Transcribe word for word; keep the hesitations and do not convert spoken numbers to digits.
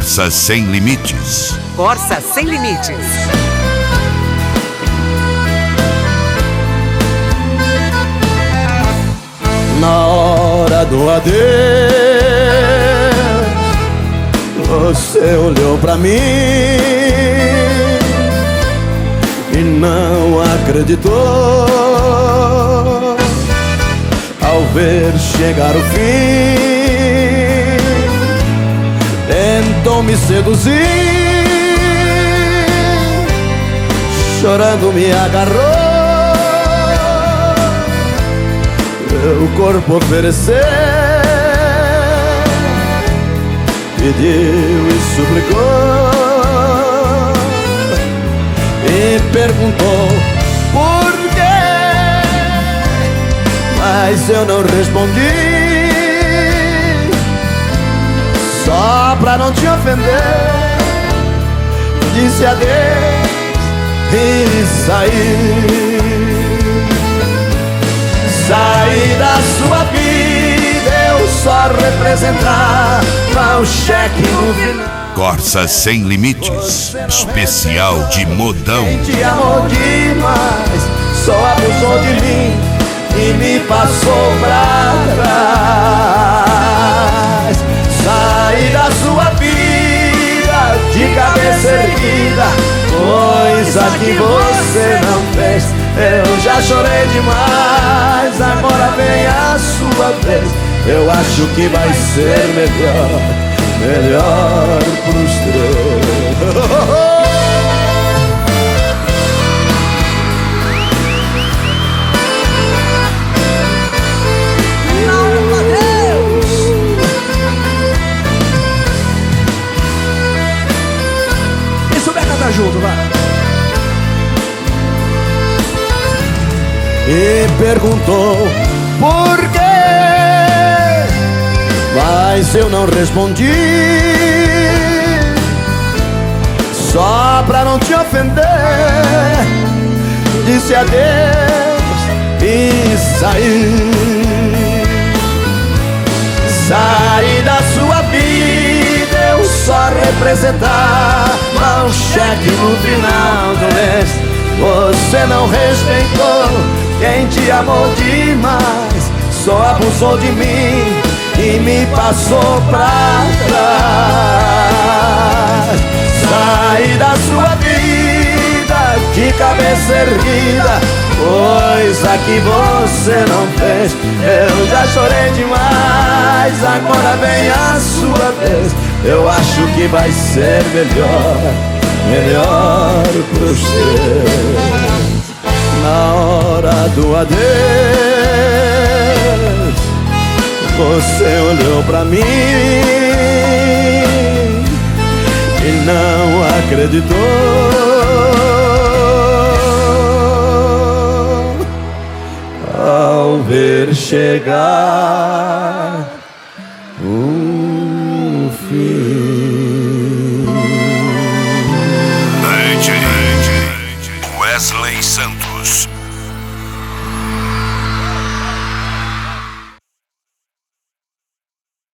Corsa Sem Limites. Corsa Sem Limites. Na hora do adeus, você olhou pra mim e não acreditou. Ao ver chegar o fim, tentou me seduzir, chorando me agarrou. Meu corpo ofereceu, pediu e suplicou, e perguntou por quê, mas eu não respondi, só pra não te ofender. Disse adeus e saí. Saí da sua vida, eu só representava o cheque no final. Corsa Sem Limites, especial de modão. Quem te amou demais, só abusou de mim e me passou pra trás. Saí da sua vida de cabeça erguida, coisa que você não fez. Eu já chorei demais, agora vem a sua vez. Eu acho que vai ser melhor, melhor pros três. Isso vai cantar junto, vai. E perguntou por quê, mas eu não respondi, só pra não te ofender. Disse adeus e saí. Saí da sua vida, eu só representava um cheque no final do mês. Você não respeitou quem te amou demais, só abusou de mim e me passou pra trás. Saí da sua vida de cabeça erguida, coisa que você não fez. Eu já chorei demais, agora vem a sua vez. Eu acho que vai ser melhor, melhor pros teus. Na hora do adeus, você olhou pra mim e não acreditou. Ao ver chegar